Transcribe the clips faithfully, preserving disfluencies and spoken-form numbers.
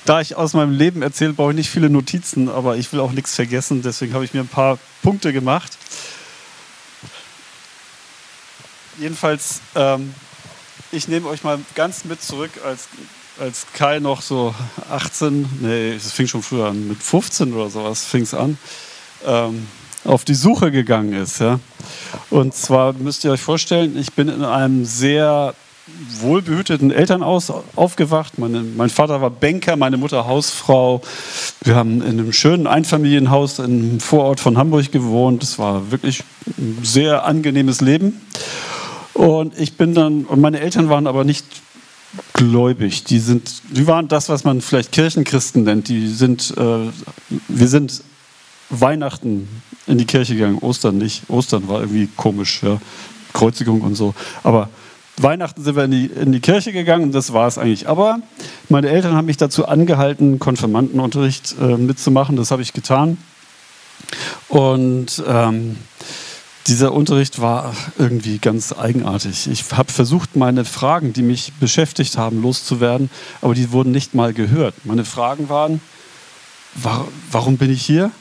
Da ich aus meinem Leben erzähle, brauche ich nicht viele Notizen, aber ich will auch nichts vergessen, deswegen habe ich mir ein paar Punkte gemacht. Jedenfalls, ähm, ich nehme euch mal ganz mit zurück, als, als Kai noch so achtzehn, nee, es fing schon früher an, mit fünfzehn oder sowas fing es an, ähm, auf die Suche gegangen ist. Ja? Und zwar müsst ihr euch vorstellen, ich bin in einem sehr wohlbehüteten Elternhaus aufgewacht. Meine, mein Vater war Banker, meine Mutter Hausfrau. Wir haben in einem schönen Einfamilienhaus im Vorort von Hamburg gewohnt. Es war wirklich ein sehr angenehmes Leben. Und ich bin dann, und meine Eltern waren aber nicht gläubig. Die sind, die waren das, was man vielleicht Kirchenchristen nennt. Die sind, äh, wir sind Weihnachten in die Kirche gegangen, Ostern nicht. Ostern war irgendwie komisch, ja. Kreuzigung und so. Aber Weihnachten sind wir in die, in die Kirche gegangen und das war es eigentlich. Aber meine Eltern haben mich dazu angehalten, Konfirmandenunterricht äh, mitzumachen. Das habe ich getan. Und ähm, dieser Unterricht war irgendwie ganz eigenartig. Ich habe versucht, meine Fragen, die mich beschäftigt haben, loszuwerden, aber die wurden nicht mal gehört. Meine Fragen waren, war, warum bin ich hier?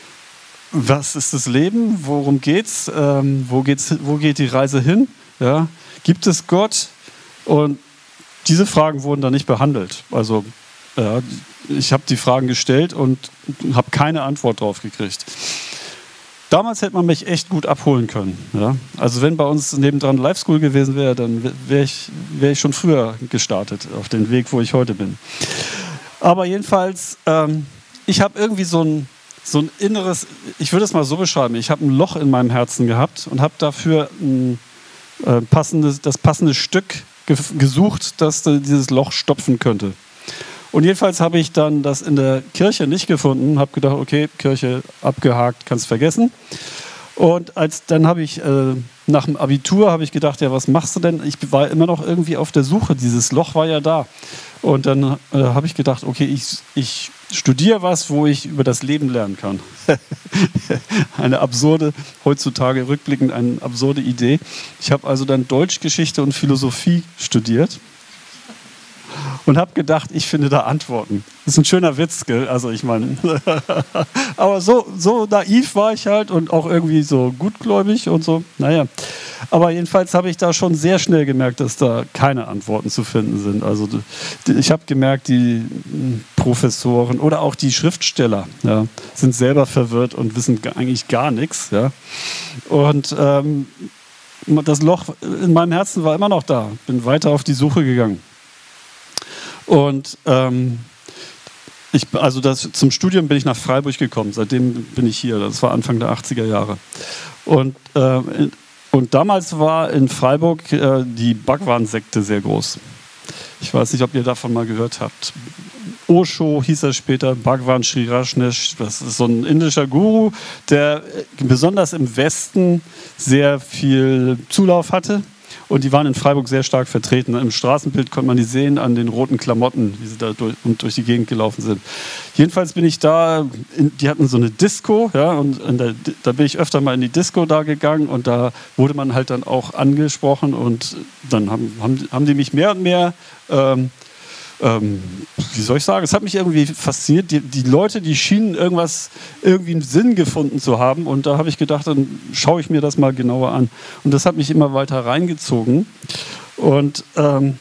Was ist das Leben? Worum geht's? Ähm, wo geht's? Wo geht die Reise hin? Ja? Gibt es Gott? Und diese Fragen wurden da nicht behandelt. Also ja, ich habe die Fragen gestellt und habe keine Antwort drauf gekriegt. Damals hätte man mich echt gut abholen können. Ja? Also wenn bei uns nebendran Life School gewesen wäre, dann wäre ich, wär ich schon früher gestartet auf den Weg, wo ich heute bin. Aber jedenfalls, ähm, ich habe irgendwie so ein, so ein inneres, ich würde es mal so beschreiben, ich habe ein Loch in meinem Herzen gehabt und habe dafür ein äh, passendes, das passende Stück ge- gesucht, das dieses Loch stopfen könnte. Und jedenfalls habe ich dann das in der Kirche nicht gefunden, habe gedacht, okay, Kirche abgehakt, kannst vergessen. Und als, dann habe ich, äh, nach dem Abitur habe ich gedacht, ja, was machst du denn? Ich war immer noch irgendwie auf der Suche, dieses Loch war ja da. Und dann äh, habe ich gedacht, okay, ich, ich studiere was, wo ich über das Leben lernen kann. Eine absurde, heutzutage rückblickend eine absurde Idee. Ich habe also dann Deutsch, Geschichte und Philosophie studiert. Und habe gedacht, ich finde da Antworten. Das ist ein schöner Witz, gell? Also ich meine, aber so, so naiv war ich halt und auch irgendwie so gutgläubig und so. Naja, aber jedenfalls habe ich da schon sehr schnell gemerkt, dass da keine Antworten zu finden sind. Also ich habe gemerkt, die Professoren oder auch die Schriftsteller, ja, sind selber verwirrt und wissen eigentlich gar nichts. Ja? Und ähm, das Loch in meinem Herzen war immer noch da. Bin weiter auf die Suche gegangen. Und ähm, ich, also das, zum Studium bin ich nach Freiburg gekommen. Seitdem bin ich hier. Das war Anfang der achtziger Jahre. Und, äh, und damals war in Freiburg äh, die Bhagwan-Sekte sehr groß. Ich weiß nicht, ob ihr davon mal gehört habt. Osho hieß er später, Bhagwan Sri Rajneesh. Das ist so ein indischer Guru, der besonders im Westen sehr viel Zulauf hatte. Und die waren in Freiburg sehr stark vertreten. Im Straßenbild konnte man die sehen an den roten Klamotten, wie sie da durch, und durch die Gegend gelaufen sind. Jedenfalls bin ich da, in, die hatten so eine Disco, ja, und in der, da bin ich öfter mal in die Disco da gegangen und da wurde man halt dann auch angesprochen und dann haben, haben, haben die mich mehr und mehr, ähm, ähm, wie soll ich sagen, es hat mich irgendwie fasziniert. Die, die Leute, die schienen irgendwas, irgendwie einen Sinn gefunden zu haben und da habe ich gedacht, dann schaue ich mir das mal genauer an. Und das hat mich immer weiter reingezogen und ähm,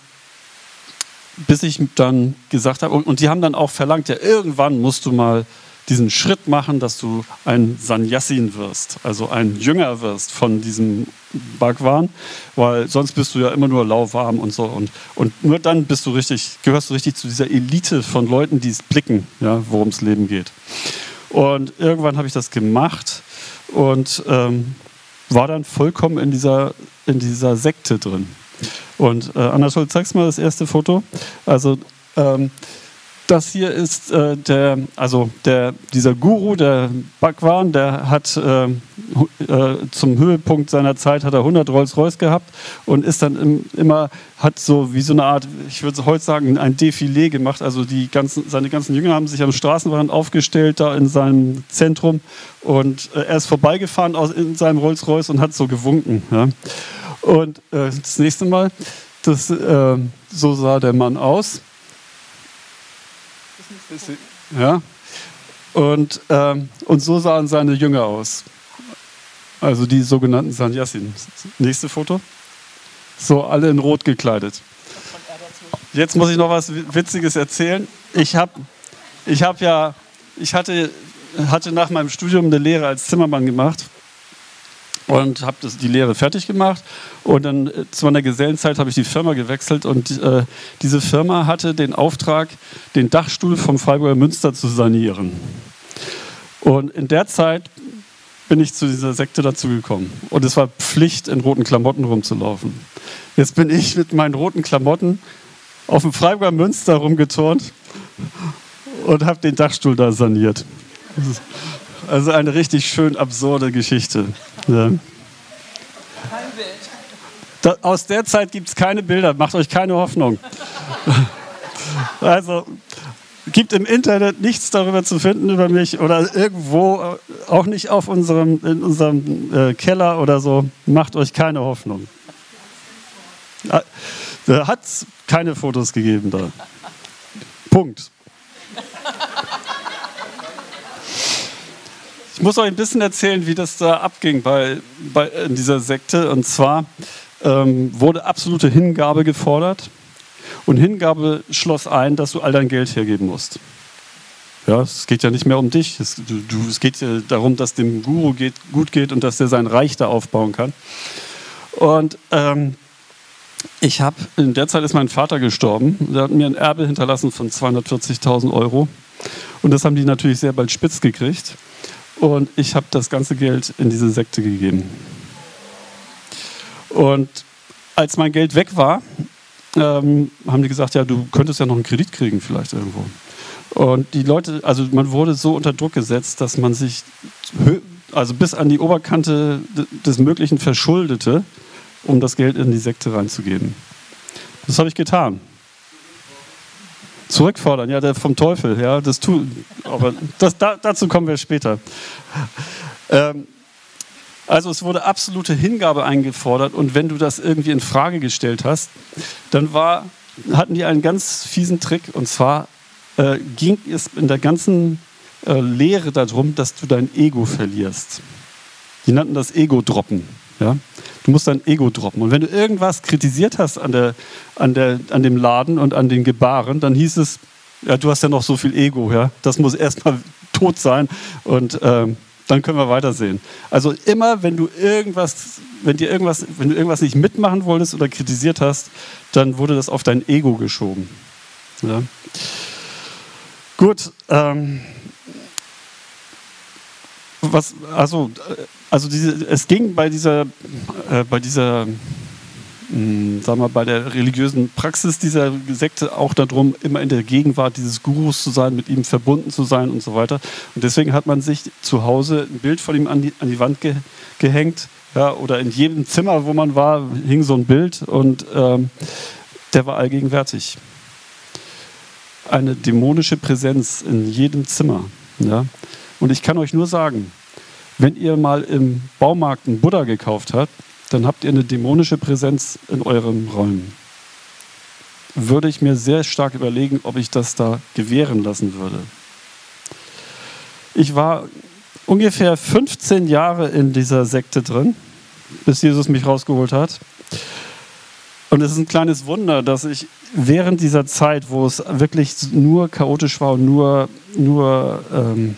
bis ich dann gesagt habe, und, und die haben dann auch verlangt, ja, irgendwann musst du mal diesen Schritt machen, dass du ein Sannyasin wirst, also ein Jünger wirst von diesem Bhagwan, weil sonst bist du ja immer nur lauwarm und so. Und, und nur dann bist du richtig, gehörst du richtig zu dieser Elite von Leuten, die es blicken, ja, worum es Leben geht. Und irgendwann habe ich das gemacht und ähm, war dann vollkommen in dieser, in dieser Sekte drin. Und äh, Anatol, zeigst mal das erste Foto. Also ähm, das hier ist äh, der, also der, dieser Guru, der Bhagwan, der hat äh, äh, zum Höhepunkt seiner Zeit hat er hundert Rolls-Royce gehabt und ist dann im, immer, hat so wie so eine Art, ich würde heute sagen, ein Defilé gemacht. Also die ganzen, seine ganzen Jünger haben sich am Straßenrand aufgestellt, da in seinem Zentrum und äh, er ist vorbeigefahren aus, in seinem Rolls-Royce und hat so gewunken. Ja. Und äh, das nächste Mal, das, äh, so sah der Mann aus. Ja. Und, ähm, und so sahen seine Jünger aus. Also die sogenannten Sannyasin. Nächste Foto. So, alle in Rot gekleidet. Jetzt muss ich noch was Witziges erzählen. Ich habe ich hab ja, ich hatte, hatte nach meinem Studium eine Lehre als Zimmermann gemacht und habe die Lehre fertig gemacht. Und dann äh, zu meiner Gesellenzeit habe ich die Firma gewechselt und äh, diese Firma hatte den Auftrag, den Dachstuhl vom Freiburger Münster zu sanieren. Und in der Zeit bin ich zu dieser Sekte dazugekommen. Und es war Pflicht, in roten Klamotten rumzulaufen. Jetzt bin ich mit meinen roten Klamotten auf dem Freiburger Münster rumgeturnt und habe den Dachstuhl da saniert. Also eine richtig schön absurde Geschichte. Ja. Kein Bild. Da, aus der Zeit gibt es keine Bilder, macht euch keine Hoffnung. Also gibt im Internet nichts darüber zu finden über mich oder irgendwo, auch nicht auf unserem, in unserem äh, Keller oder so. Macht euch keine Hoffnung. Da hat es keine Fotos gegeben da. Punkt. Ich muss euch ein bisschen erzählen, wie das da abging bei, bei, in dieser Sekte. Und zwar ähm, wurde absolute Hingabe gefordert. Und Hingabe schloss ein, dass du all dein Geld hergeben musst. Ja, es geht ja nicht mehr um dich. Es, du, du, es geht ja darum, dass dem Guru geht, gut geht und dass er sein Reich da aufbauen kann. Und ähm, ich habe, in der Zeit ist mein Vater gestorben. Der hat mir ein Erbe hinterlassen von zweihundertvierzigtausend Euro. Und das haben die natürlich sehr bald spitz gekriegt. Und ich habe das ganze Geld in diese Sekte gegeben. Und als mein Geld weg war, ähm, haben die gesagt, ja, du könntest ja noch einen Kredit kriegen vielleicht irgendwo. Und die Leute, also man wurde so unter Druck gesetzt, dass man sich also bis an die Oberkante des Möglichen verschuldete, um das Geld in die Sekte reinzugeben. Das habe ich getan. Zurückfordern, ja, der vom Teufel, ja, das tu, aber das, da, dazu kommen wir später. Ähm, also es wurde absolute Hingabe eingefordert und wenn du das irgendwie in Frage gestellt hast, dann war, hatten die einen ganz fiesen Trick und zwar äh, ging es in der ganzen äh, Lehre darum, dass du dein Ego verlierst. Die nannten das Ego-Droppen. Ja? Du musst dein Ego droppen. Und wenn du irgendwas kritisiert hast an, der, an, der, an dem Laden und an den Gebaren, dann hieß es, ja, du hast ja noch so viel Ego, ja? Das muss erstmal tot sein und ähm, dann können wir weitersehen. Also immer, wenn du irgendwas, wenn dir irgendwas, wenn du irgendwas nicht mitmachen wolltest oder kritisiert hast, dann wurde das auf dein Ego geschoben. Ja? Gut, ähm, was, also, also diese, es ging bei dieser, äh, bei dieser, mh, sagen wir, bei der religiösen Praxis dieser Sekte auch darum, immer in der Gegenwart dieses Gurus zu sein, mit ihm verbunden zu sein und so weiter. Und deswegen hat man sich zu Hause ein Bild von ihm an die, an die Wand ge, gehängt, ja, oder in jedem Zimmer, wo man war, hing so ein Bild und ähm, der war allgegenwärtig. Eine dämonische Präsenz in jedem Zimmer, ja. Und ich kann euch nur sagen, wenn ihr mal im Baumarkt einen Buddha gekauft habt, dann habt ihr eine dämonische Präsenz in eurem Raum. Würde ich mir sehr stark überlegen, ob ich das da gewähren lassen würde. Ich war ungefähr fünfzehn Jahre in dieser Sekte drin, bis Jesus mich rausgeholt hat. Und es ist ein kleines Wunder, dass ich während dieser Zeit, wo es wirklich nur chaotisch war und nur, nur ähm,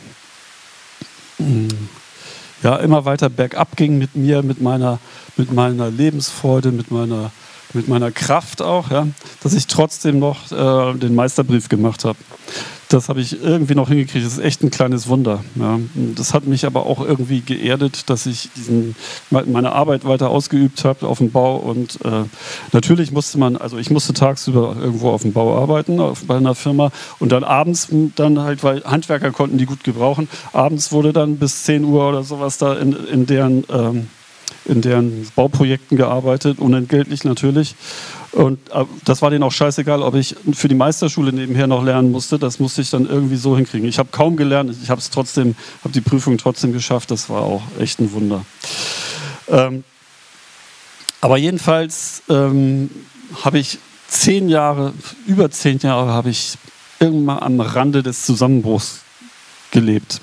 ja, immer weiter bergab ging mit mir, mit meiner, mit meiner Lebensfreude, mit meiner, mit meiner Kraft auch, ja, dass ich trotzdem noch äh, den Meisterbrief gemacht habe. Das habe ich irgendwie noch hingekriegt. Das ist echt ein kleines Wunder. Ja. Das hat mich aber auch irgendwie geerdet, dass ich diesen, meine Arbeit weiter ausgeübt habe auf dem Bau. Und äh, natürlich musste man, also ich musste tagsüber irgendwo auf dem Bau arbeiten, auf, bei einer Firma. Und dann abends, dann halt, weil Handwerker konnten die gut gebrauchen, abends wurde dann bis zehn Uhr oder sowas da in, in deren... Ähm, in deren Bauprojekten gearbeitet, unentgeltlich natürlich. Und das war denen auch scheißegal, ob ich für die Meisterschule nebenher noch lernen musste. Das musste ich dann irgendwie so hinkriegen. Ich habe kaum gelernt, ich habe es trotzdem, habe die Prüfung trotzdem geschafft. Das war auch echt ein Wunder. Ähm, aber jedenfalls ähm, habe ich zehn Jahre, über zehn Jahre habe ich irgendwann am Rande des Zusammenbruchs gelebt.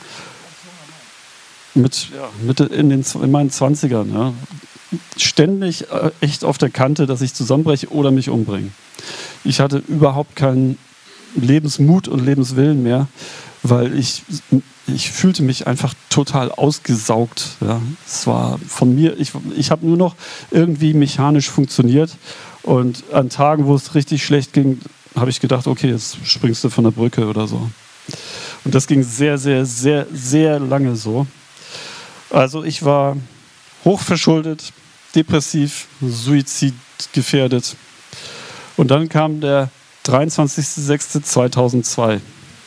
Mit, ja, Mitte in, den, in meinen Zwanzigern. Ja. Ständig äh, echt auf der Kante, dass ich zusammenbreche oder mich umbringe. Ich hatte überhaupt keinen Lebensmut und Lebenswillen mehr, weil ich, ich fühlte mich einfach total ausgesaugt. Ja. Es war von mir, ich, ich habe nur noch irgendwie mechanisch funktioniert und an Tagen, wo es richtig schlecht ging, habe ich gedacht, okay, jetzt springst du von der Brücke oder so. Und das ging sehr, sehr, sehr, sehr lange so. Also ich war hochverschuldet, depressiv, suizidgefährdet. Und dann kam der dreiundzwanzigster sechster zweitausendzwei.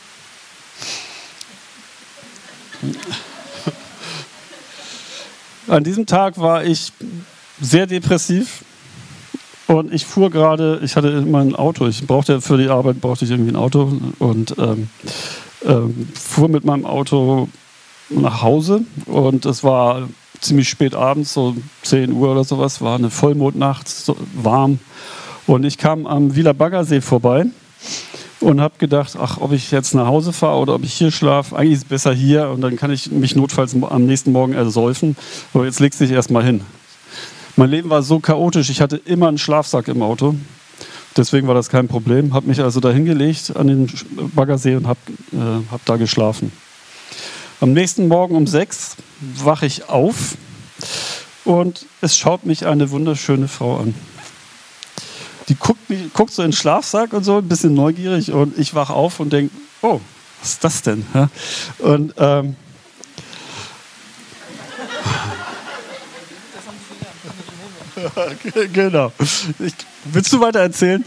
An diesem Tag war ich sehr depressiv und ich fuhr gerade, ich hatte immer ein Auto, ich brauchte für die Arbeit brauchte ich irgendwie ein Auto und ähm, ähm, fuhr mit meinem Auto nach Hause und es war ziemlich spät abends, so zehn Uhr oder sowas, war eine Vollmondnacht, so warm und ich kam am Wieler Baggersee vorbei und habe gedacht, ach, ob ich jetzt nach Hause fahre oder ob ich hier schlafe, eigentlich ist es besser hier und dann kann ich mich notfalls am nächsten Morgen ersäufen, aber jetzt legst du dich erstmal hin. Mein Leben war so chaotisch, ich hatte immer einen Schlafsack im Auto, deswegen war das kein Problem, habe mich also da hingelegt an den Baggersee und habe äh, hab da geschlafen. Am nächsten Morgen um sechs wache ich auf und es schaut mich eine wunderschöne Frau an. Die guckt, mich, guckt so in den Schlafsack und so, ein bisschen neugierig und ich wache auf und denke, oh, was ist das denn? Und ähm, genau. Ich, willst du weiter erzählen?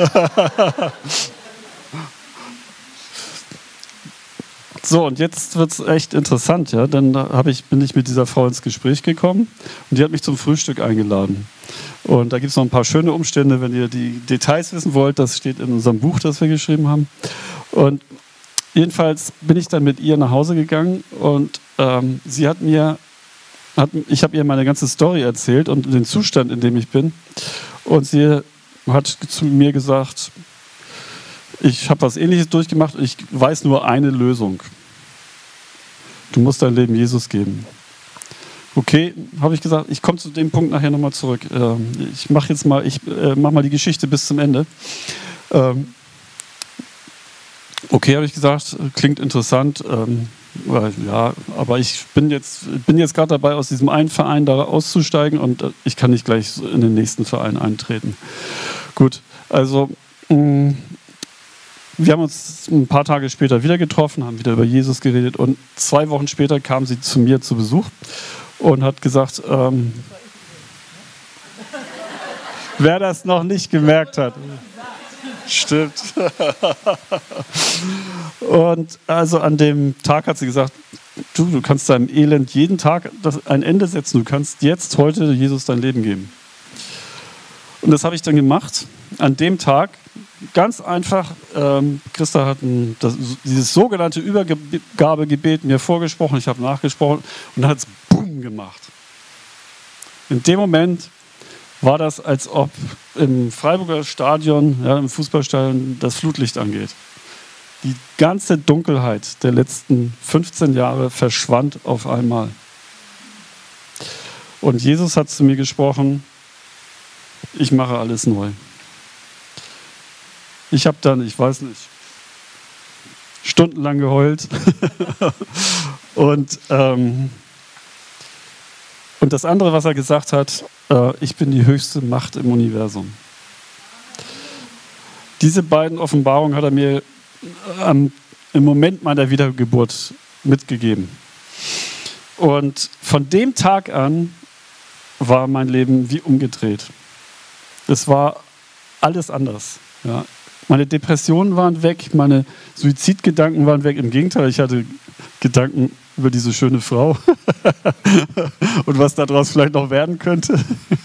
So, und jetzt wird es echt interessant, ja. Dann hab ich, bin ich mit dieser Frau ins Gespräch gekommen und die hat mich zum Frühstück eingeladen. Und da gibt es noch ein paar schöne Umstände, wenn ihr die Details wissen wollt. Das steht in unserem Buch, das wir geschrieben haben. Und jedenfalls bin ich dann mit ihr nach Hause gegangen und ähm, sie hat mir, hat, ich habe ihr meine ganze Story erzählt und den Zustand, in dem ich bin. Und sie hat zu mir gesagt, ich habe was Ähnliches durchgemacht, ich weiß nur eine Lösung. Du musst dein Leben Jesus geben. Okay, habe ich gesagt, ich komme zu dem Punkt nachher nochmal zurück. Ich mache jetzt mal, ich mache mal die Geschichte bis zum Ende. Okay, habe ich gesagt, klingt interessant. Ja, aber ich bin jetzt, bin jetzt gerade dabei, aus diesem einen Verein da auszusteigen und ich kann nicht gleich in den nächsten Verein eintreten. Gut, also mh, wir haben uns ein paar Tage später wieder getroffen, haben wieder über Jesus geredet und zwei Wochen später kam sie zu mir zu Besuch und hat gesagt, ähm, wer das noch nicht gemerkt hat. Stimmt. Und also an dem Tag hat sie gesagt, du, du kannst deinem Elend jeden Tag ein Ende setzen, du kannst jetzt, heute Jesus dein Leben geben. Und das habe ich dann gemacht. An dem Tag, ganz einfach, ähm, Christa hat ein, das, dieses sogenannte Übergabegebet mir vorgesprochen, ich habe nachgesprochen und dann hat es BOOM gemacht. In dem Moment war das, als ob im Freiburger Stadion, ja, im Fußballstadion, das Flutlicht angeht. Die ganze Dunkelheit der letzten fünfzehn Jahre verschwand auf einmal. Und Jesus hat zu mir gesprochen, ich mache alles neu. Ich habe dann, ich weiß nicht, stundenlang geheult. und, ähm, und das andere, was er gesagt hat, äh, ich bin die höchste Macht im Universum. Diese beiden Offenbarungen hat er mir ähm, im Moment meiner Wiedergeburt mitgegeben. Und von dem Tag an war mein Leben wie umgedreht. Es war alles anders. Ja. Meine Depressionen waren weg, meine Suizidgedanken waren weg. Im Gegenteil, ich hatte Gedanken über diese schöne Frau und was daraus vielleicht noch werden könnte.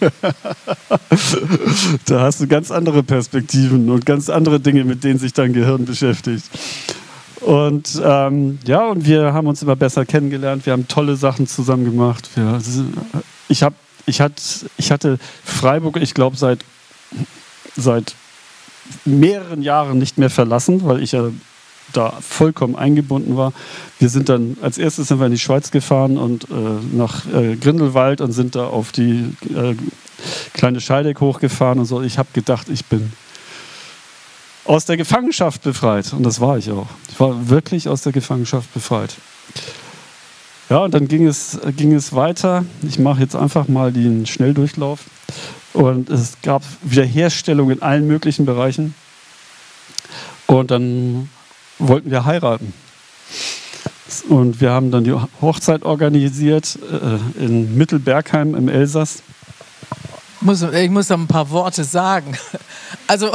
Da hast du ganz andere Perspektiven und ganz andere Dinge, mit denen sich dein Gehirn beschäftigt. Und ähm, ja, und wir haben uns immer besser kennengelernt. Wir haben tolle Sachen zusammen gemacht. Wir, ich, hab, ich, hat, ich hatte Freiburg, ich glaube, seit, seit mehreren Jahren nicht mehr verlassen, weil ich ja da vollkommen eingebunden war. Wir sind dann, als erstes sind wir in die Schweiz gefahren und äh, nach äh, Grindelwald und sind da auf die äh, kleine Scheideck hochgefahren und so. Ich habe gedacht, ich bin aus der Gefangenschaft befreit. Und das war ich auch. Ich war wirklich aus der Gefangenschaft befreit. Ja, und dann ging es, ging es weiter. Ich mache jetzt einfach mal den Schnelldurchlauf. Und es gab Wiederherstellung in allen möglichen Bereichen. Und dann wollten wir heiraten. Und wir haben dann die Hochzeit organisiert äh, in Mittelbergheim im Elsass. Muss, ich muss da ein paar Worte sagen. Also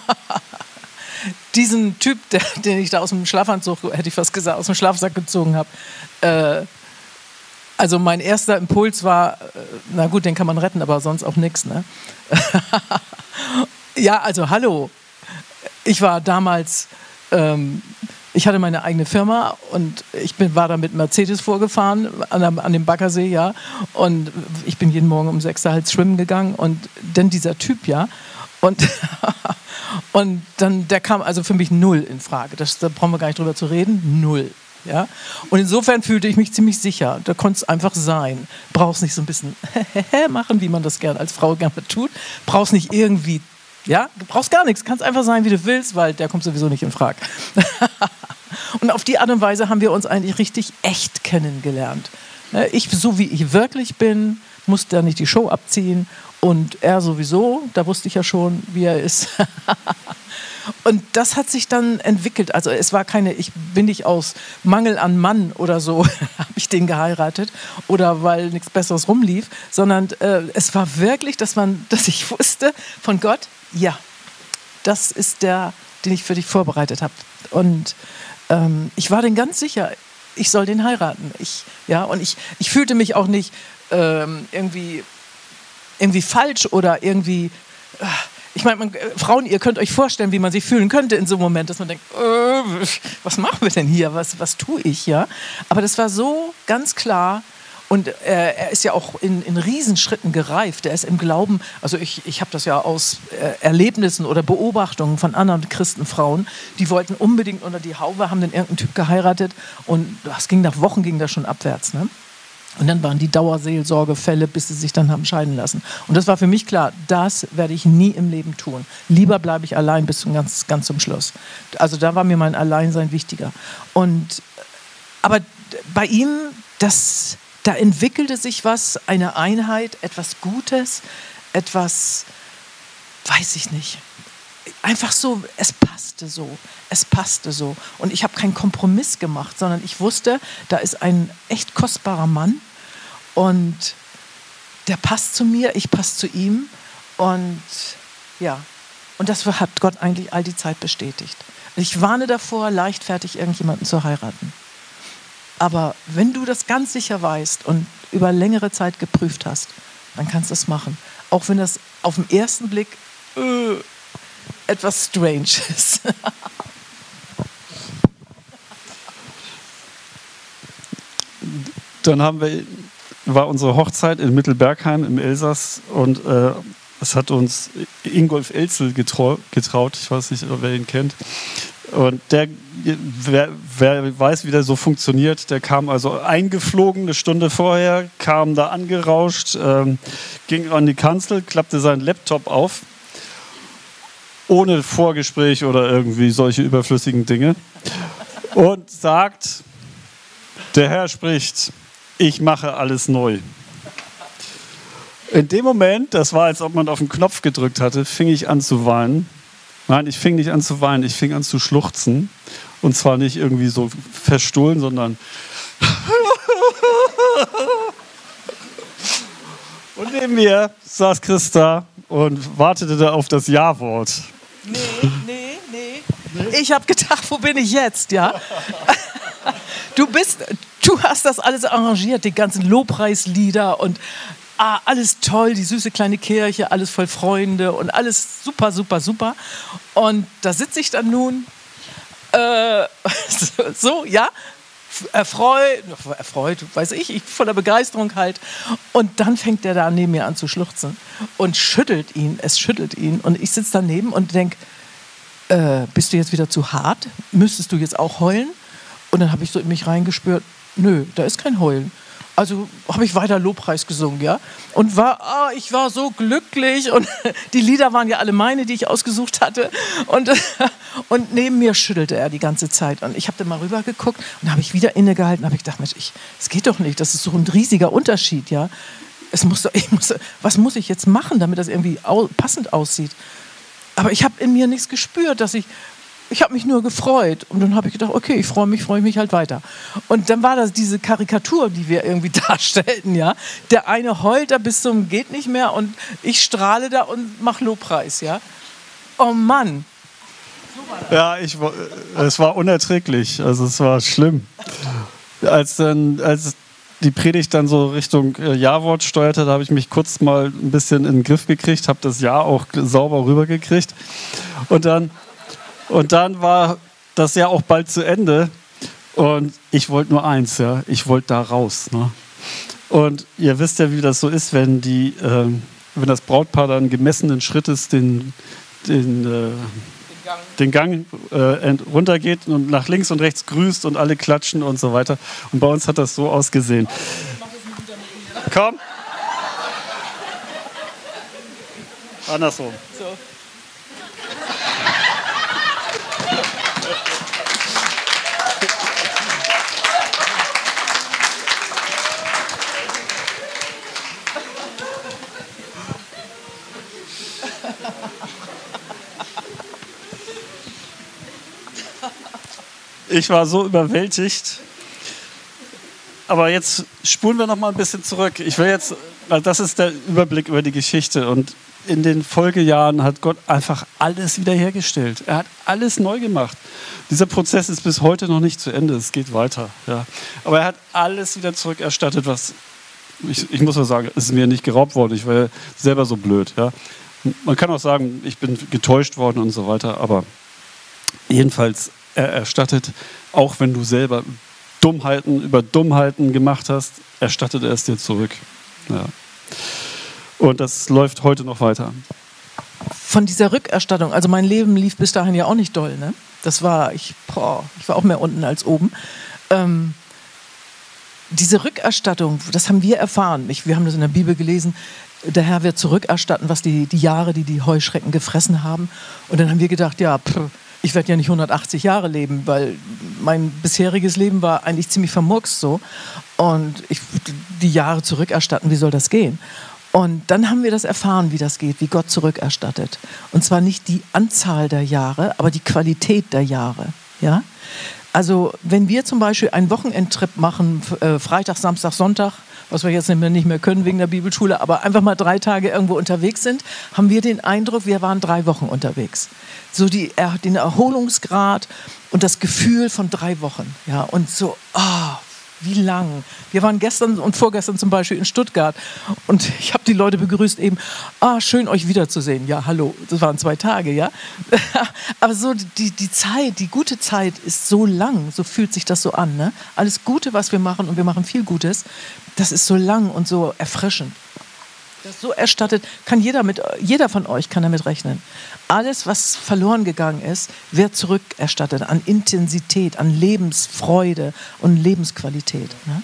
diesen Typ, der, den ich da aus dem Schlafanzug, hätte ich fast gesagt, aus dem Schlafsack gezogen habe. Äh, also mein erster Impuls war, äh, na gut, den kann man retten, aber sonst auch nichts. Ne? Ja, also hallo. Ich war damals, ähm, ich hatte meine eigene Firma und ich bin, war da mit Mercedes vorgefahren an, der, an dem Baggersee, ja. Und ich bin jeden Morgen um sechs halt schwimmen gegangen und dann dieser Typ, ja. Und, und dann, der kam also für mich null in Frage. Das, da brauchen wir gar nicht drüber zu reden. Null. Ja? Und insofern fühlte ich mich ziemlich sicher. Da konnte es einfach sein. Brauchst nicht so ein bisschen machen, wie man das gerne als Frau gerne tut. Brauchst nicht irgendwie, ja, du brauchst gar nichts. Kannst einfach sein, wie du willst, weil der kommt sowieso nicht in Frage. Und auf die Art und Weise haben wir uns eigentlich richtig echt kennengelernt. Ich, so wie ich wirklich bin, musste da nicht die Show abziehen. Und er sowieso, da wusste ich ja schon, wie er ist. Und das hat sich dann entwickelt. Also es war keine, ich bin nicht aus Mangel an Mann oder so, habe ich den geheiratet oder weil nichts Besseres rumlief, sondern äh, es war wirklich, dass man, dass ich wusste von Gott, ja, das ist der, den ich für dich vorbereitet habe. Und ähm, ich war dann ganz sicher, ich soll den heiraten. Ich, ja, und ich, ich fühlte mich auch nicht ähm, irgendwie irgendwie falsch oder irgendwie, ich meine, Frauen, ihr könnt euch vorstellen, wie man sich fühlen könnte in so einem Moment, dass man denkt, äh, was machen wir denn hier, was, was tue ich, ja? Aber das war so ganz klar und äh, er ist ja auch in, in Riesenschritten gereift, er ist im Glauben, also ich, ich habe das ja aus äh, Erlebnissen oder Beobachtungen von anderen Christenfrauen, die wollten unbedingt unter die Haube, haben dann irgendeinen Typ geheiratet und das ging nach Wochen, ging das schon abwärts, ne? Und dann waren die Dauerseelsorgefälle, bis sie sich dann haben scheiden lassen. Und das war für mich klar, das werde ich nie im Leben tun. Lieber bleibe ich allein bis zum ganz, ganz zum Schluss. Also da war mir mein Alleinsein wichtiger. Und, aber bei ihm, das, da entwickelte sich was, eine Einheit, etwas Gutes, etwas, weiß ich nicht. Einfach so, es passte so, es passte so. Und ich habe keinen Kompromiss gemacht, sondern ich wusste, da ist ein echt kostbarer Mann und der passt zu mir, ich passe zu ihm. Und ja, und das hat Gott eigentlich all die Zeit bestätigt. Ich warne davor, leichtfertig irgendjemanden zu heiraten. Aber wenn du das ganz sicher weißt und über längere Zeit geprüft hast, dann kannst du es machen. Auch wenn das auf den ersten Blick äh, etwas strange ist. Dann haben wir, war unsere Hochzeit in Mittelbergheim im Elsass und äh, es hat uns Ingolf Elzel getrau, getraut. Ich weiß nicht, wer ihn kennt. Und der, wer, wer weiß, wie der so funktioniert, der kam also eingeflogen eine Stunde vorher, kam da angerauscht, ähm, ging an die Kanzel, klappte seinen Laptop auf, ohne Vorgespräch oder irgendwie solche überflüssigen Dinge und sagt, der Herr spricht, ich mache alles neu. In dem Moment, das war, als ob man auf den Knopf gedrückt hatte, fing ich an zu weinen. Nein, ich fing nicht an zu weinen, ich fing an zu schluchzen. Und zwar nicht irgendwie so verstohlen, sondern und neben mir saß Christa und wartete da auf das Ja-Wort. Nee, nee, nee, nee. Ich habe gedacht, wo bin ich jetzt, ja? Du bist, du hast das alles arrangiert, die ganzen Lobpreislieder und ah, alles toll, die süße kleine Kirche, alles voll Freunde und alles super, super, super. Und da sitze ich dann nun, äh, so, ja, erfreut, erfreut, weiß ich, ich voller Begeisterung halt. Und dann fängt der da neben mir an zu schluchzen und schüttelt ihn, es schüttelt ihn. Und ich sitze daneben und denke, äh, bist du jetzt wieder zu hart? Müsstest du jetzt auch heulen? Und dann habe ich so in mich reingespürt, nö, da ist kein Heulen. Also habe ich weiter Lobpreis gesungen, ja. Und war, ah, ich war so glücklich und die Lieder waren ja alle meine, die ich ausgesucht hatte. Und, und neben mir schüttelte er die ganze Zeit. Und ich habe dann mal rüber geguckt und habe ich wieder innegehalten. Habe ich gedacht, Mensch, ich, es geht doch nicht. Das ist so ein riesiger Unterschied, ja. Es muss, doch- ich muss, was muss ich jetzt machen, damit das irgendwie au, passend aussieht? Aber ich habe in mir nichts gespürt, dass ich Ich habe mich nur gefreut und dann habe ich gedacht, okay, ich freue mich, freue mich halt weiter. Und dann war das diese Karikatur, die wir irgendwie darstellten, ja. Der eine heult da bis zum geht nicht mehr und ich strahle da und mache Lobpreis, ja. Oh Mann. Ja, ich, wa- es war unerträglich. Also es war schlimm. Als, dann, als die Predigt dann so Richtung äh, Ja-Wort steuerte, da habe ich mich kurz mal ein bisschen in den Griff gekriegt, habe das Ja auch sauber rübergekriegt. Und dann, und dann war das ja auch bald zu Ende. Und ich wollte nur eins, ja, ich wollte da raus. Ne? Und ihr wisst ja, wie das so ist, wenn, die, ähm, wenn das Brautpaar dann gemessenen Schrittes den, den äh, den Gang äh, ent- runtergeht und nach links und rechts grüßt und alle klatschen und so weiter. Und bei uns hat das so ausgesehen. Komm. Andersrum. So. Ich war so überwältigt. Aber jetzt spulen wir noch mal ein bisschen zurück. Ich will jetzt, weil das ist der Überblick über die Geschichte. Und in den Folgejahren hat Gott einfach alles wiederhergestellt. Er hat alles neu gemacht. Dieser Prozess ist bis heute noch nicht zu Ende. Es geht weiter. Ja. Aber er hat alles wieder zurückerstattet, was, ich, ich muss mal sagen, es ist mir nicht geraubt worden. Ich war ja selber so blöd. Ja. Man kann auch sagen, ich bin getäuscht worden und so weiter. Aber jedenfalls, er erstattet, auch wenn du selber Dummheiten über Dummheiten gemacht hast, erstattet er es dir zurück. Ja. Und das läuft heute noch weiter. Von dieser Rückerstattung, also mein Leben lief bis dahin ja auch nicht doll, ne? Das war, ich, boah, ich war auch mehr unten als oben. Ähm, diese Rückerstattung, das haben wir erfahren. Ich, wir haben das in der Bibel gelesen. Der Herr wird zurückerstatten, was die, die Jahre, die die Heuschrecken gefressen haben. Und dann haben wir gedacht, ja, pff, ich werde ja nicht hundertachtzig Jahre leben, weil mein bisheriges Leben war eigentlich ziemlich vermurkst so. Und ich, die Jahre zurückerstatten, wie soll das gehen? Und dann haben wir das erfahren, wie das geht, wie Gott zurückerstattet. Und zwar nicht die Anzahl der Jahre, aber die Qualität der Jahre. Ja? Also wenn wir zum Beispiel einen Wochenendtrip machen, äh, Freitag, Samstag, Sonntag, was wir jetzt nicht mehr, nicht mehr können wegen der Bibelschule, aber einfach mal drei Tage irgendwo unterwegs sind, haben wir den Eindruck, wir waren drei Wochen unterwegs. So die, er- den Erholungsgrad und das Gefühl von drei Wochen. Ja? Und so, ah, wie lang. Wir waren gestern und vorgestern zum Beispiel in Stuttgart und ich habe die Leute begrüßt eben, ah, schön euch wiederzusehen. Ja, hallo, das waren zwei Tage, ja. Aber so die, die Zeit, die gute Zeit ist so lang, so fühlt sich das so an. Ne? Alles Gute, was wir machen, und wir machen viel Gutes, das ist so lang und so erfrischend. Das so erstattet, kann jeder, mit, jeder von euch kann damit rechnen. Alles, was verloren gegangen ist, wird zurückerstattet an Intensität, an Lebensfreude und Lebensqualität. Ne?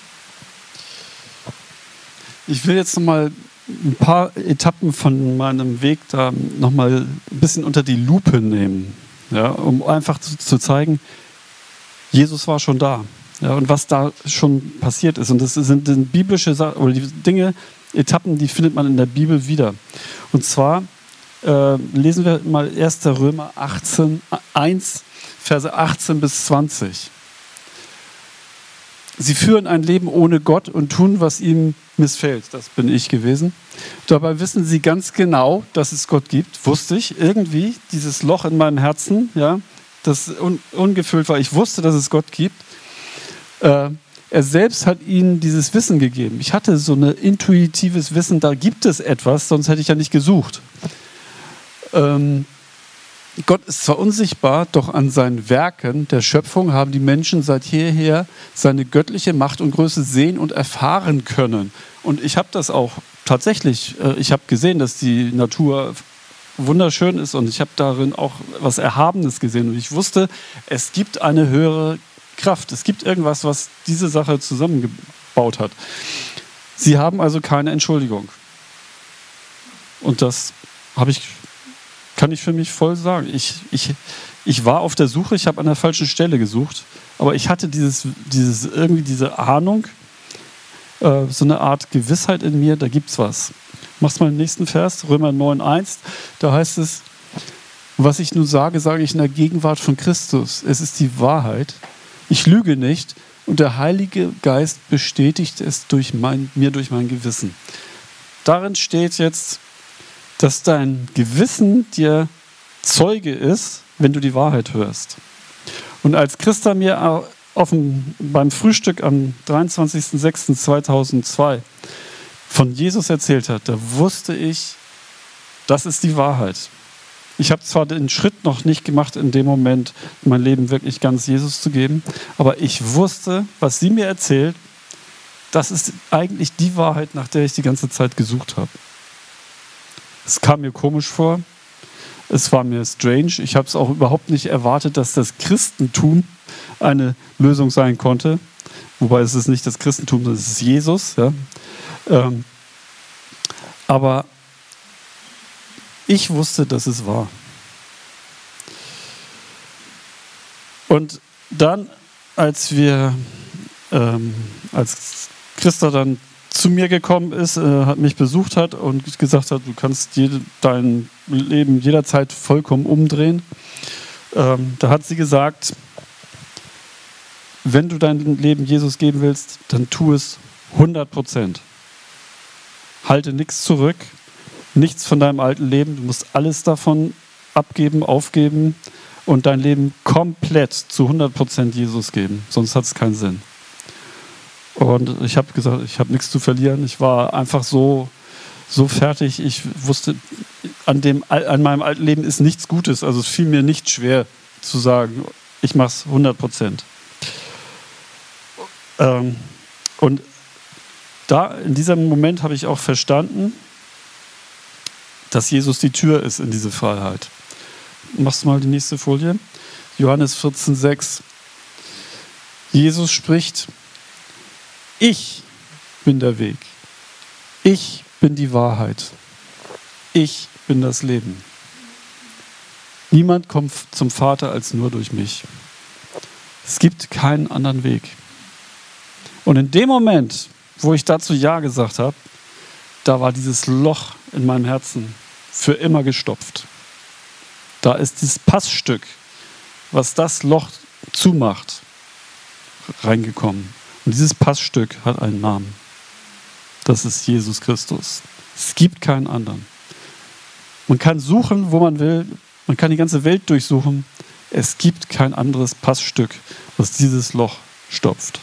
Ich will jetzt noch mal ein paar Etappen von meinem Weg da noch mal ein bisschen unter die Lupe nehmen, ja, um einfach zu, zu zeigen, Jesus war schon da, ja, und was da schon passiert ist. Und das sind, sind biblische Sa- oder die Dinge, Etappen, die findet man in der Bibel wieder. Und zwar äh, lesen wir mal erster Römer achtzehn, eins, Verse achtzehn bis zwanzig. Sie führen ein Leben ohne Gott und tun, was ihm missfällt. Das bin ich gewesen. Dabei wissen sie ganz genau, dass es Gott gibt. Wusste ich irgendwie, dieses Loch in meinem Herzen, ja, das un- ungefüllt war. Ich wusste, dass es Gott gibt. Äh, er selbst hat ihnen dieses Wissen gegeben. Ich hatte so ein intuitives Wissen, da gibt es etwas, sonst hätte ich ja nicht gesucht. Ähm, Gott ist zwar unsichtbar, doch an seinen Werken der Schöpfung haben die Menschen seit jeher seine göttliche Macht und Größe sehen und erfahren können. Und ich habe das auch tatsächlich, äh, ich habe gesehen, dass die Natur wunderschön ist und ich habe darin auch was Erhabenes gesehen und ich wusste, es gibt eine höhere Kraft, es gibt irgendwas, was diese Sache zusammengebaut hat. Sie haben also keine Entschuldigung. Und das habe ich, kann ich für mich voll sagen. Ich, ich, ich war auf der Suche, ich habe an der falschen Stelle gesucht, aber ich hatte dieses, dieses irgendwie diese Ahnung, äh, so eine Art Gewissheit in mir, da gibt's was. Machst mal den nächsten Vers, Römer neun eins, da heißt es, was ich nun sage, sage ich in der Gegenwart von Christus. Es ist die Wahrheit. Ich lüge nicht und der Heilige Geist bestätigt es durch mein, mir durch mein Gewissen. Darin steht jetzt, dass dein Gewissen dir Zeuge ist, wenn du die Wahrheit hörst. Und als Christa mir auf dem, beim Frühstück am dreiundzwanzigster sechster zweitausendzwei von Jesus erzählt hat, da wusste ich, das ist die Wahrheit. Ich habe zwar den Schritt noch nicht gemacht, in dem Moment mein Leben wirklich ganz Jesus zu geben, aber ich wusste, was sie mir erzählt, das ist eigentlich die Wahrheit, nach der ich die ganze Zeit gesucht habe. Es kam mir komisch vor, es war mir strange, ich habe es auch überhaupt nicht erwartet, dass das Christentum eine Lösung sein konnte, wobei es ist nicht das Christentum, das ist Jesus, ja. Ähm, aber ich wusste, dass es war. Und dann, als wir, ähm, als Christa dann zu mir gekommen ist, äh, hat mich besucht hat und gesagt hat, du kannst jede, dein Leben jederzeit vollkommen umdrehen, ähm, da hat sie gesagt, wenn du dein Leben Jesus geben willst, dann tu es hundert Prozent. Halte nichts zurück, nichts von deinem alten Leben. Du musst alles davon abgeben, aufgeben und dein Leben komplett zu hundert Prozent Jesus geben. Sonst hat es keinen Sinn. Und ich habe gesagt, ich habe nichts zu verlieren. Ich war einfach so, so fertig. Ich wusste, an, dem, an meinem alten Leben ist nichts Gutes. Also es fiel mir nicht schwer zu sagen, ich mache es hundert Prozent. Ähm, und da, in diesem Moment habe ich auch verstanden, dass Jesus die Tür ist in diese Freiheit. Machst du mal die nächste Folie? Johannes vierzehn sechs. Jesus spricht, ich bin der Weg. Ich bin die Wahrheit. Ich bin das Leben. Niemand kommt zum Vater als nur durch mich. Es gibt keinen anderen Weg. Und in dem Moment, wo ich dazu Ja gesagt habe, da war dieses Loch in meinem Herzen für immer gestopft. Da ist dieses Passstück, was das Loch zumacht, reingekommen. Und dieses Passstück hat einen Namen. Das ist Jesus Christus. Es gibt keinen anderen. Man kann suchen, wo man will. Man kann die ganze Welt durchsuchen. Es gibt kein anderes Passstück, was dieses Loch stopft.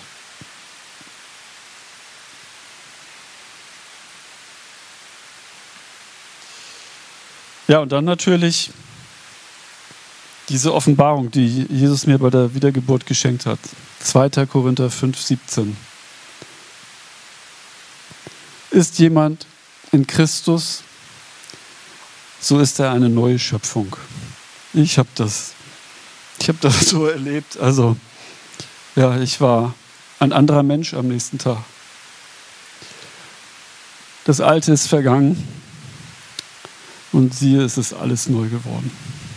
Ja, und dann natürlich diese Offenbarung, die Jesus mir bei der Wiedergeburt geschenkt hat. zweiter Korinther fünf siebzehn. Ist jemand in Christus, so ist er eine neue Schöpfung. Ich habe das, ich habe das so erlebt. Also, ja, ich war ein anderer Mensch am nächsten Tag. Das Alte ist vergangen und siehe, es ist alles neu geworden.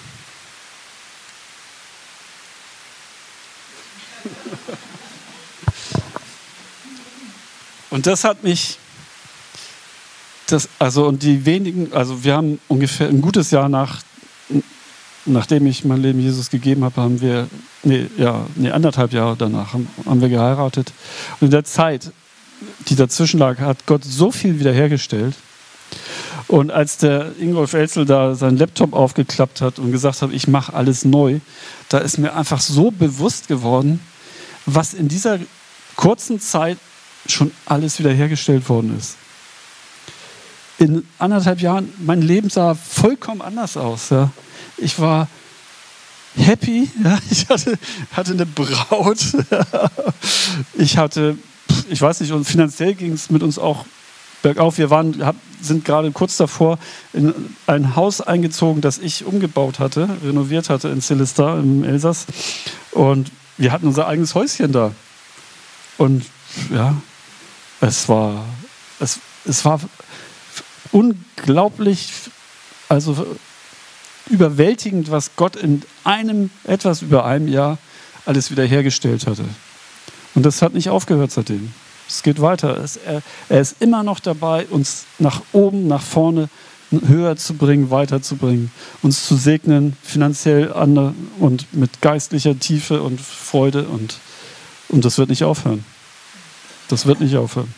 Und das hat mich, das, also und die wenigen, also wir haben ungefähr ein gutes Jahr nach, nachdem ich mein Leben Jesus gegeben habe, haben wir, nee, ja, nee, anderthalb Jahre danach haben, haben wir geheiratet. Und in der Zeit, die dazwischen lag, hat Gott so viel wiederhergestellt. Und als der Ingolf Elzel da seinen Laptop aufgeklappt hat und gesagt hat, ich mache alles neu, da ist mir einfach so bewusst geworden, was in dieser kurzen Zeit schon alles wiederhergestellt worden ist. In anderthalb Jahren, mein Leben sah vollkommen anders aus. Ja. Ich war happy, ja. Ich hatte, hatte eine Braut. Ich hatte, ich weiß nicht, und finanziell ging es mit uns auch bergauf. Wir waren, hab, sind gerade kurz davor in ein Haus eingezogen, das ich umgebaut hatte, renoviert hatte in Sélestat im Elsass. Und wir hatten unser eigenes Häuschen da. Und ja, es war, es, es war unglaublich, also überwältigend, was Gott in einem, etwas über einem Jahr alles wiederhergestellt hatte. Und das hat nicht aufgehört seitdem. Es geht weiter. Es, er, er ist immer noch dabei, uns nach oben, nach vorne, höher zu bringen, weiterzubringen, uns zu segnen, finanziell an, und mit geistlicher Tiefe und Freude. Und, und das wird nicht aufhören. Das wird nicht aufhören.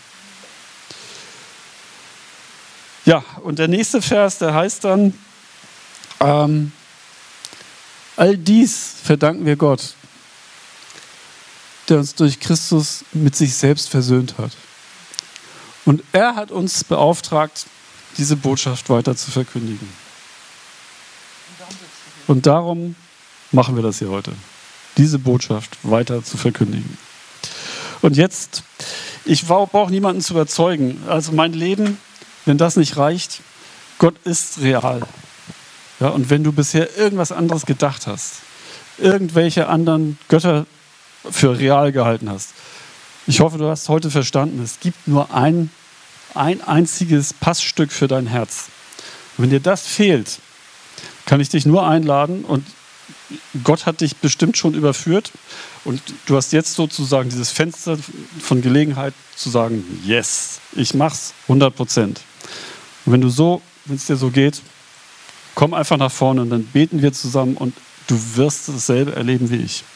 Ja, und der nächste Vers, der heißt dann, ähm, all dies verdanken wir Gott, der uns durch Christus mit sich selbst versöhnt hat. Und er hat uns beauftragt, diese Botschaft weiter zu verkündigen. Und darum machen wir das hier heute, diese Botschaft weiter zu verkündigen. Und jetzt, ich brauche niemanden zu überzeugen. Also mein Leben, wenn das nicht reicht, Gott ist real. Ja, und wenn du bisher irgendwas anderes gedacht hast, irgendwelche anderen Götter für real gehalten hast, ich hoffe, du hast heute verstanden, es gibt nur ein, ein einziges Passstück für dein Herz. Und wenn dir das fehlt, kann ich dich nur einladen, und Gott hat dich bestimmt schon überführt und du hast jetzt sozusagen dieses Fenster von Gelegenheit zu sagen, yes, ich mach's hundert Prozent. Und wenn du so, wenn es dir so geht, komm einfach nach vorne und dann beten wir zusammen und du wirst dasselbe erleben wie ich.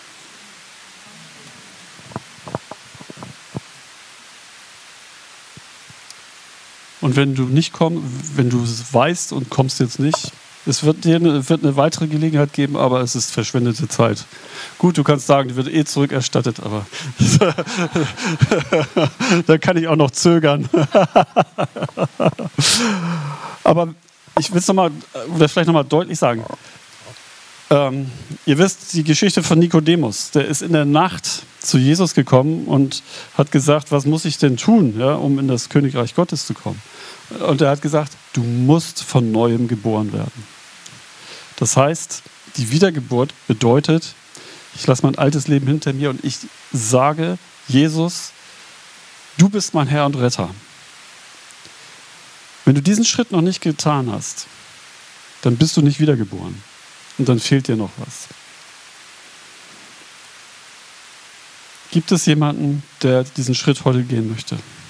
Und wenn du nicht kommst, wenn du es weißt und kommst jetzt nicht, es wird dir eine, wird eine weitere Gelegenheit geben, aber es ist verschwendete Zeit. Gut, du kannst sagen, die wird eh zurückerstattet, aber da kann ich auch noch zögern. Aber ich will es nochmal, oder vielleicht nochmal deutlich sagen. Ähm, ihr wisst die Geschichte von Nikodemus. Der ist in der Nacht zu Jesus gekommen und hat gesagt, was muss ich denn tun, ja, um in das Königreich Gottes zu kommen? Und er hat gesagt, du musst von Neuem geboren werden. Das heißt, die Wiedergeburt bedeutet, ich lasse mein altes Leben hinter mir und ich sage, Jesus, du bist mein Herr und Retter. Wenn du diesen Schritt noch nicht getan hast, dann bist du nicht wiedergeboren. Und dann fehlt dir noch was. Gibt es jemanden, der diesen Schritt heute gehen möchte?